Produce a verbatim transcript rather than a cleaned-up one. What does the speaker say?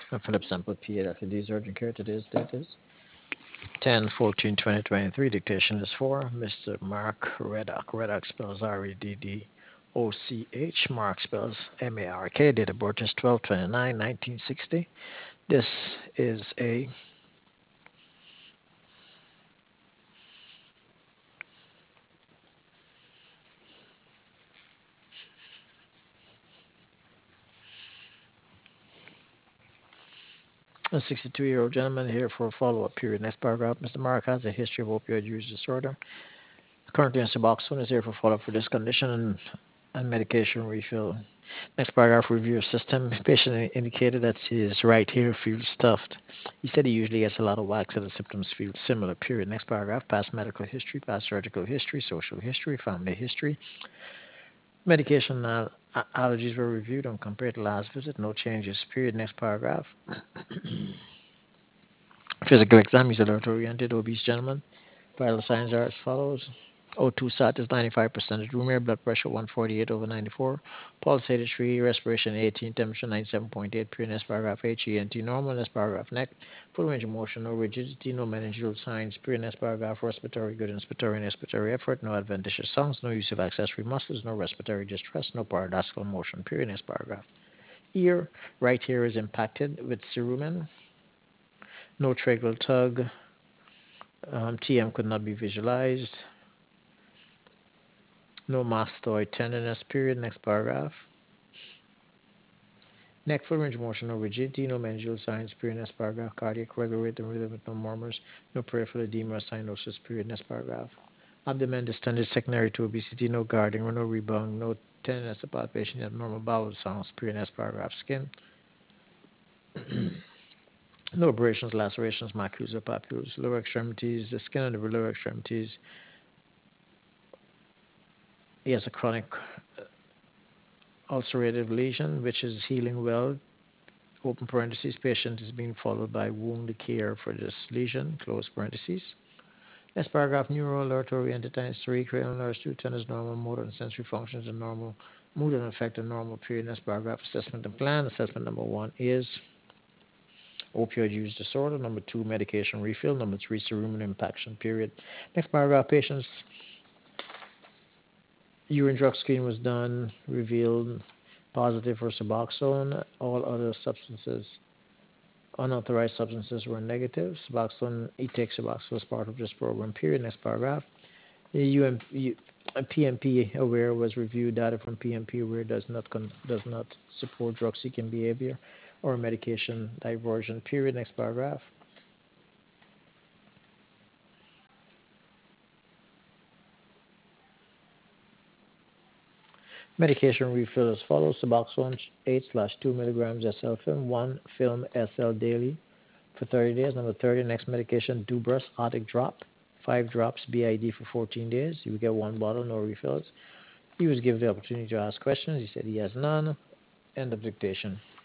I'm Philip Sample, P A, Doctor D's Urgent Care. Today's date is ten fourteen twenty twenty-three. Dictation is for Mister Mark Reddock. Reddock spells R E D D O C H. Mark spells M A R K. Date of birth is twelve twenty-nine nineteen sixty. This is a a sixty-two-year-old gentleman here for a follow-up period. Next paragraph. Mister Mark has a history of opioid use disorder. Currently on Suboxone is here for follow-up for this condition and, and medication refill. Next paragraph, review of system. Patient indicated that his right ear feels stuffed. He said he usually gets a lot of wax and the symptoms feel similar, period. Next paragraph, past medical history, past surgical history, social history, family history. Medication al- allergies were reviewed and compared to last visit. No changes, period. Next paragraph, physical exam. He's alert-oriented, obese gentleman. Vital signs are as follows. O two sat is ninety-five percent. Room air blood pressure one forty-eight over ninety-four. Pulse eighty-three, respiration eighteen, temperature ninety-seven point eight. Period. Next paragraph H E N T normal. Next paragraph neck. Full range of motion, no rigidity, no meningeal signs. Period. Next paragraph respiratory good, inspiratory and expiratory effort, no adventitious sounds, no use of accessory muscles, no respiratory distress, no paradoxical motion. Period. Next paragraph. Ear, right ear is impacted with cerumen. No tracheal tug. Um, T M could not be visualized. No mastoid tenderness, period. Next paragraph. Neck full range of motion, no rigidity, no meningeal signs, period. Next paragraph. Cardiac regular rhythm, rhythm with no murmurs, no peripheral edema or cyanosis, period. Next paragraph. Abdomen distended secondary to obesity, no guarding or no rebound, no tenderness of palpation, abnormal bowel sounds, period. Next paragraph. Skin, no abrasions, lacerations, macules or papules. Lower extremities, the skin on the lower extremities. He has a chronic ulcerative lesion, which is healing well. Open parentheses, patient is being followed by wound care for this lesion, close parentheses. Next paragraph, neural alert oriented times three, cranial nerves, two tenors normal, motor and sensory functions are normal, mood and affect are normal, period. Next paragraph, assessment and plan. Assessment number one is opioid use disorder. Number two, medication refill. Number three, cerumen impaction, period. Next paragraph, patient's urine drug screen was done, revealed positive for Suboxone. All other substances unauthorized substances were negative. Suboxone, he takes Suboxone as part of this program, period. Next paragraph. The U M, P M P aware was reviewed. Data from P M P aware does not con, does not support drug seeking behavior or medication diversion, period. Next paragraph. Medication refill as follows. Suboxone eight slash two milligrams S L film, one film S L daily for thirty days. Number thirty, next medication, Dubrus Arctic Drop, five drops B I D for fourteen days. You will get one bottle, no refills. He was given the opportunity to ask questions. He said he has none. End of dictation.